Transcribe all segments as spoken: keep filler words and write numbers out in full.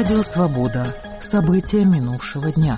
Радио «Свобода». События минувшего дня.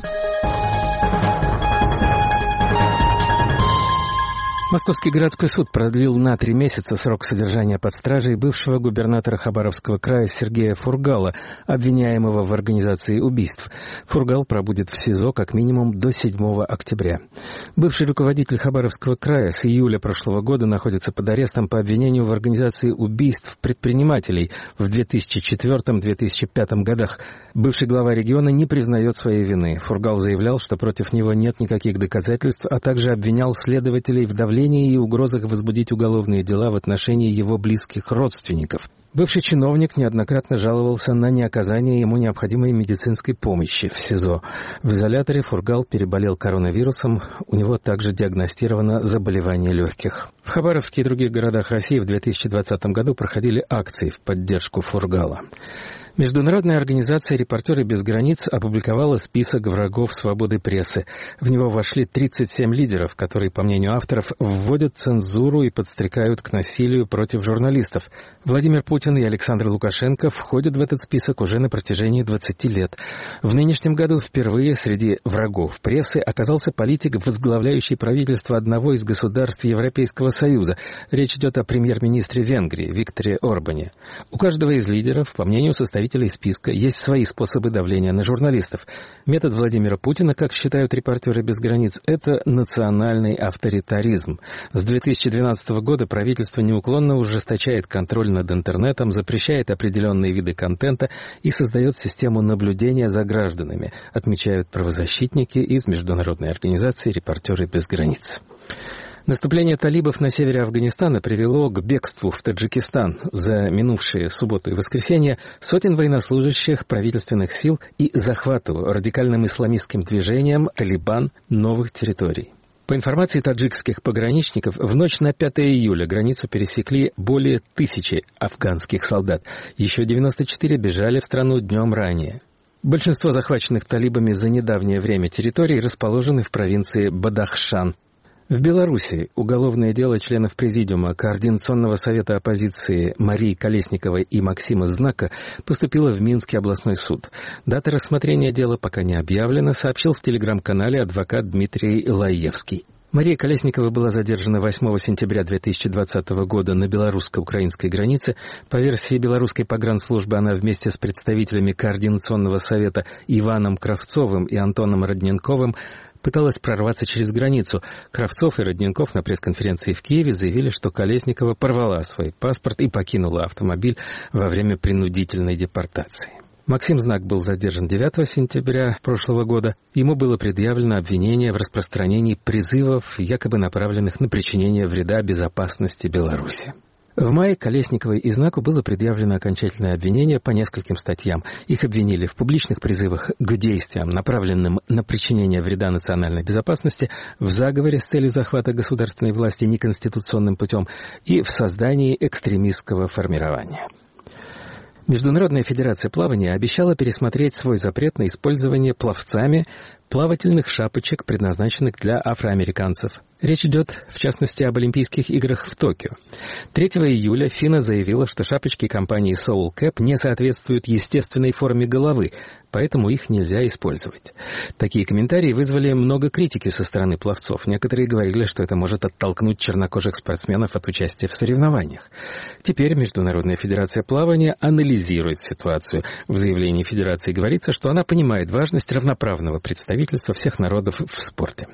Московский городской суд продлил на три месяца срок содержания под стражей бывшего губернатора Хабаровского края Сергея Фургала, обвиняемого в организации убийств. Фургал пробудет в СИЗО как минимум до седьмого октября. Бывший руководитель Хабаровского края с июля прошлого года находится под арестом по обвинению в организации убийств предпринимателей в две тысячи четвёртом — две тысячи пятом годах. Бывший глава региона не признает своей вины. Фургал заявлял, что против него нет никаких доказательств, а также обвинял следователей в давлении и угрозах возбудить уголовные дела в отношении его близких родственников. Бывший чиновник неоднократно жаловался на неоказание ему необходимой медицинской помощи в СИЗО. В изоляторе Фургал переболел коронавирусом, у него также диагностировано заболевание легких. В Хабаровске и других городах России в две тысячи двадцатом году проходили акции в поддержку Фургала. Международная организация «Репортеры без границ» опубликовала список врагов свободы прессы. В него вошли тридцать семь лидеров, которые, по мнению авторов, вводят цензуру и подстрекают к насилию против журналистов. Владимир Путин и Александр Лукашенко входят в этот список уже на протяжении двадцати лет. В нынешнем году впервые среди врагов прессы оказался политик, возглавляющий правительство одного из государств Европейского Союза. Речь идет о премьер-министре Венгрии Викторе Орбане. У каждого из лидеров, по мнению составителей списка, есть свои способы давления на журналистов. Метод Владимира Путина, как считают «Репортеры без границ», это национальный авторитаризм. С две тысячи двенадцатого года правительство неуклонно ужесточает контроль над интернетом, запрещает определенные виды контента и создает систему наблюдения за гражданами, отмечают правозащитники из международной организации «Репортеры без границ». Наступление талибов на севере Афганистана привело к бегству в Таджикистан за минувшие субботу и воскресенье сотен военнослужащих правительственных сил и захвату радикальным исламистским движением «Талибан» новых территорий. По информации таджикских пограничников, в ночь на пятое июля границу пересекли более тысячи афганских солдат. Еще девяносто четыре бежали в страну днем ранее. Большинство захваченных талибами за недавнее время территорий расположены в провинции Бадахшан. В Беларуси уголовное дело членов Президиума Координационного совета оппозиции Марии Колесниковой и Максима Знака поступило в Минский областной суд. Дата рассмотрения дела пока не объявлена, сообщил в телеграм-канале адвокат Дмитрий Лаевский. Мария Колесникова была задержана восьмого сентября две тысячи двадцатого года на белорусско-украинской границе. По версии белорусской погранслужбы, она вместе с представителями Координационного совета Иваном Кравцовым и Антоном Родненковым пыталась прорваться через границу. Кравцов и Родненков на пресс-конференции в Киеве заявили, что Колесникова порвала свой паспорт и покинула автомобиль во время принудительной депортации. Максим Знак был задержан девятого сентября прошлого года. Ему было предъявлено обвинение в распространении призывов, якобы направленных на причинение вреда безопасности Беларуси. В мае Колесниковой и Знаку было предъявлено окончательное обвинение по нескольким статьям. Их обвинили в публичных призывах к действиям, направленным на причинение вреда национальной безопасности, в заговоре с целью захвата государственной власти неконституционным путем и в создании экстремистского формирования. Международная федерация плавания обещала пересмотреть свой запрет на использование пловцами плавательных шапочек, предназначенных для афроамериканцев. Речь идет, в частности, об Олимпийских играх в Токио. третьего июля ФИНА заявила, что шапочки компании Soul Cap не соответствуют естественной форме головы, поэтому их нельзя использовать. Такие комментарии вызвали много критики со стороны пловцов. Некоторые говорили, что это может оттолкнуть чернокожих спортсменов от участия в соревнованиях. Теперь Международная федерация плавания анализирует ситуацию. В заявлении федерации говорится, что она понимает важность равноправного представительства всех народов в спорте.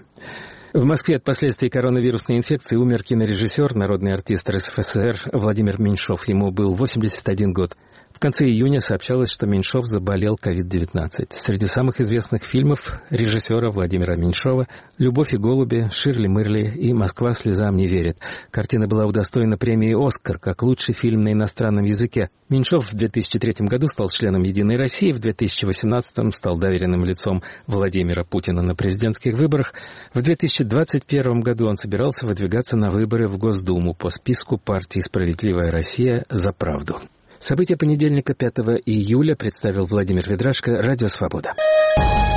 В Москве от последствий коронавирусной инфекции умер кинорежиссер, народный артист РСФСР Владимир Меньшов. Ему был восемьдесят один год. В конце июня сообщалось, что Меньшов заболел ковид девятнадцать. Среди самых известных фильмов режиссера Владимира Меньшова «Любовь и голуби», «Ширли Мырли» и «Москва слезам не верит». Картина была удостоена премии «Оскар» как лучший фильм на иностранном языке. Меньшов в две тысячи третьем году стал членом «Единой России», в две тысячи восемнадцатом стал доверенным лицом Владимира Путина на президентских выборах. В две тысячи двадцать первом году он собирался выдвигаться на выборы в Госдуму по списку партии «Справедливая Россия за правду». События понедельника, пятого июля, представил Владимир Ведрашко, Радио «Свобода».